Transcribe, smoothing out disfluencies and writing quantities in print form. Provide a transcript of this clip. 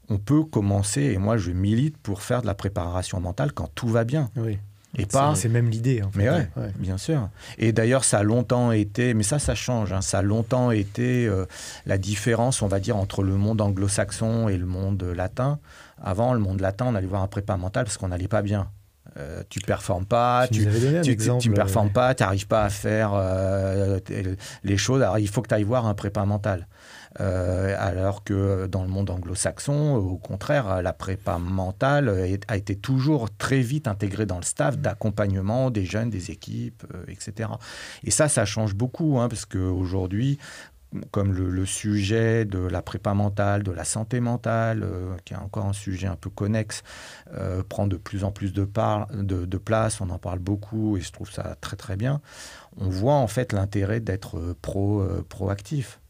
on peut commencer, et moi je milite pour faire de la préparation mentale quand tout va bien. Oui. Et pas... C'est même l'idée, en fait. Mais ouais, bien sûr. Et d'ailleurs, ça a longtemps été, mais ça change, hein, ça a longtemps été la différence, on va dire, entre le monde anglo-saxon et le monde latin. Avant, le monde latin, on allait voir un prépa mental parce qu'on n'allait pas bien. Tu performes pas, tu performes pas, tu n'arrives pas à faire les choses, alors il faut que tu ailles voir un prépa mental. Alors que dans le monde anglo-saxon, au contraire, la prépa mentale a été toujours très vite intégrée dans le staff d'accompagnement des jeunes, des équipes, etc. Et ça change beaucoup, hein, parce qu'aujourd'hui, comme le sujet de la prépa mentale, de la santé mentale, qui est encore un sujet un peu connexe, prend de plus en plus de place, on en parle beaucoup et je trouve ça très très bien. On voit en fait l'intérêt d'être proactif.